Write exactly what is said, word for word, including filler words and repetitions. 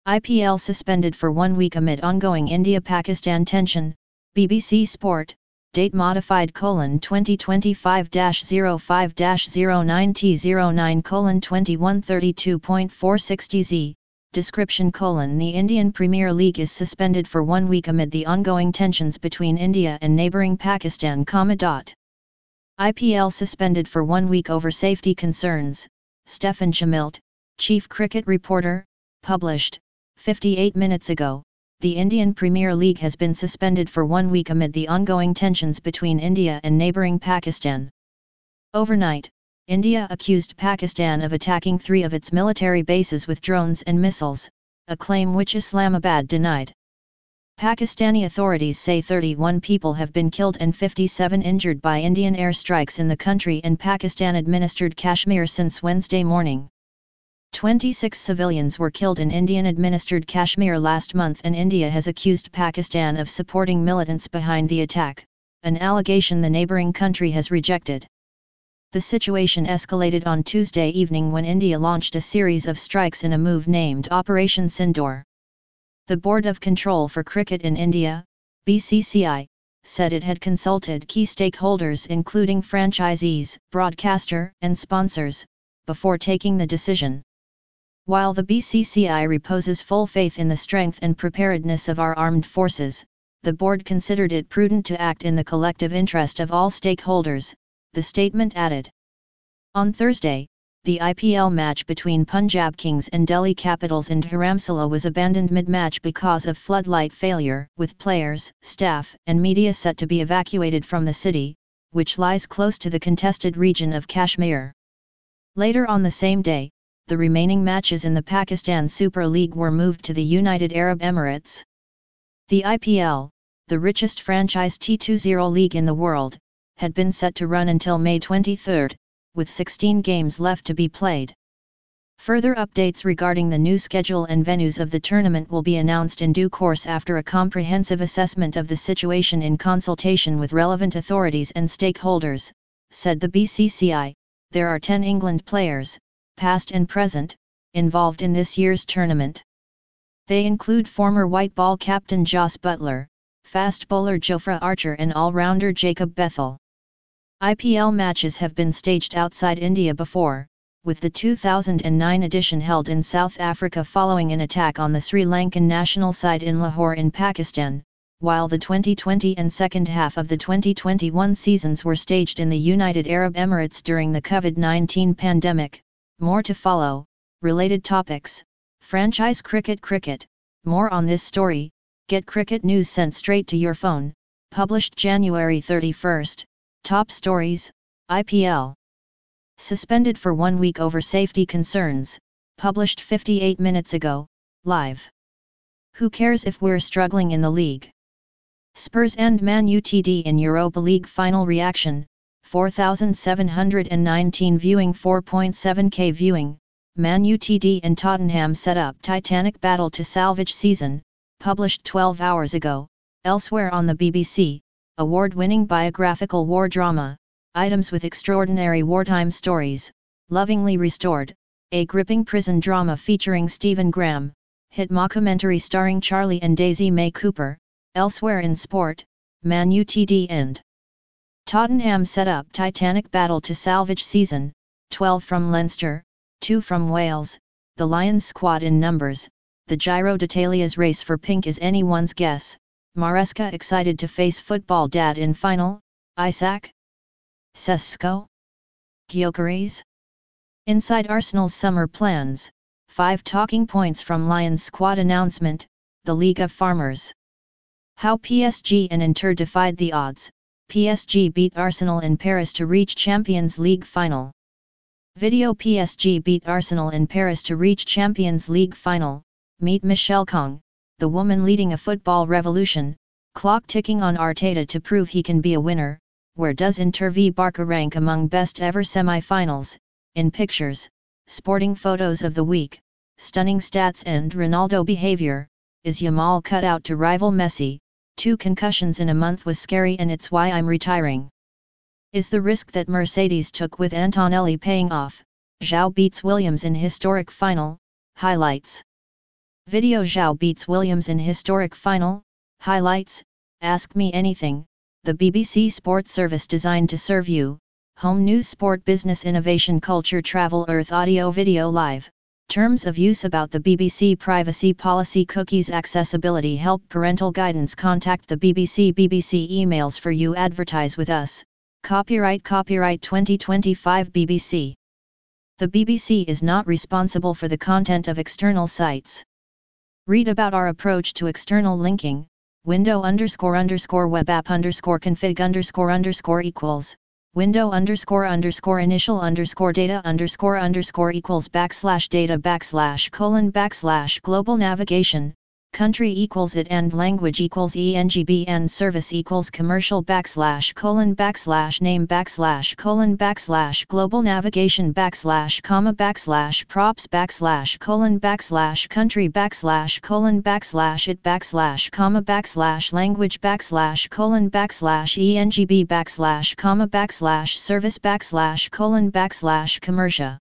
I P L suspended for one week amid ongoing India-Pakistan tension, B B C Sport, date modified colon twenty twenty-five dash oh five dash oh nine T oh nine colon twenty-one thirty-two point four sixty Z, description colon the Indian Premier League is suspended for one week amid the ongoing tensions between India and neighbouring Pakistan, comma dot. I P L suspended for one week over safety concerns, Stefan Chamilt, chief cricket reporter, published, fifty-eight minutes ago. The Indian Premier League has been suspended for one week amid the ongoing tensions between India and neighbouring Pakistan. Overnight, India accused Pakistan of attacking three of its military bases with drones and missiles, a claim which Islamabad denied. Pakistani authorities say thirty-one people have been killed and fifty-seven injured by Indian airstrikes in the country and Pakistan-administered Kashmir since Wednesday morning. twenty-six civilians were killed in Indian-administered Kashmir last month, and India has accused Pakistan of supporting militants behind the attack, an allegation the neighbouring country has rejected. The situation escalated on Tuesday evening when India launched a series of strikes in a move named Operation Sindoor. The Board of Control for Cricket in India, B C C I, said it had consulted key stakeholders including franchisees, broadcaster, and sponsors, before taking the decision. While the B C C I reposes full faith in the strength and preparedness of our armed forces, the board considered it prudent to act in the collective interest of all stakeholders, the statement added. On Thursday, the I P L match between Punjab Kings and Delhi Capitals in Dharamsala was abandoned mid-match because of floodlight failure, with players, staff, and media set to be evacuated from the city, which lies close to the contested region of Kashmir. Later on the same day, the remaining matches in the Pakistan Super League were moved to the United Arab Emirates. The I P L, the richest franchise T twenty league in the world, had been set to run until May twenty-third, with sixteen games left to be played. Further updates regarding the new schedule and venues of the tournament will be announced in due course after a comprehensive assessment of the situation in consultation with relevant authorities and stakeholders, said the B C C I. There are ten England players, past and present, involved in this year's tournament. They include former white ball captain Jos Buttler, fast bowler Jofra Archer and all-rounder Jacob Bethel. I P L matches have been staged outside India before, with the two thousand nine edition held in South Africa following an attack on the Sri Lankan national side in Lahore in Pakistan, while the twenty twenty and second half of the twenty twenty-one seasons were staged in the United Arab Emirates during the COVID nineteen pandemic. More to follow. Related topics: franchise cricket cricket. More on this story. Get cricket news sent straight to your phone. Published January thirty-first. Top stories: I P L suspended for one week over safety concerns. Published fifty-eight minutes ago. Live. Who cares if we're struggling in the league? Spurs and Man United in Europa League final reaction. four thousand seven hundred nineteen viewing, four point seven K viewing. Man United and Tottenham set up titanic battle to salvage season. Published twelve hours ago. Elsewhere on the B B C, award-winning biographical war drama, items with extraordinary wartime stories, lovingly restored, a gripping prison drama featuring Stephen Graham, hit mockumentary starring Charlie and Daisy May Cooper. Elsewhere in sport, Man United and Tottenham set up titanic battle to salvage season. twelve from Leinster, two from Wales, the Lions squad in numbers. The Giro d'Italia's race for pink is anyone's guess. Maresca excited to face football dad in final. Isaac Sesko Gyökeres. Inside Arsenal's summer plans. Five talking points from Lions squad announcement. The League of Farmers. How P S G and Inter defied the odds. P S G beat Arsenal in Paris to reach Champions League final. Video: P S G beat Arsenal in Paris to reach Champions League final. Meet Michelle Kong, the woman leading a football revolution. Clock ticking on Arteta to prove he can be a winner. Where does Inter v Barca rank among best ever semi-finals? In pictures, sporting photos of the week, stunning stats and Ronaldo behavior. Is Yamal cut out to rival Messi? Two concussions in a month was scary and it's why I'm retiring. Is the risk that Mercedes took with Antonelli paying off? Zhou beats Williams in historic final. Highlights. Video Zhao beats Williams in historic final. Highlights, Ask Me Anything, the B B C Sport service designed to serve you. Home news, sport, business, innovation, culture, travel, earth, audio, video, live. Terms of use about the B B C privacy policy, cookies, accessibility, help, parental guidance. Contact the B B C. B B C emails for you. Advertise with us. Copyright Copyright twenty twenty-five B B C. The B B C is not responsible for the content of external sites. Read about our approach to external linking. Window underscore underscore web app underscore config underscore underscore equals. Window underscore underscore initial underscore data underscore underscore equals backslash data backslash colon backslash global navigation. Country equals it and language equals E N G B and service equals commercial backslash colon backslash name backslash colon backslash global navigation backslash comma backslash props backslash colon backslash country backslash colon backslash it backslash comma backslash language backslash colon backslash E N G B backslash comma backslash service backslash colon backslash commercia.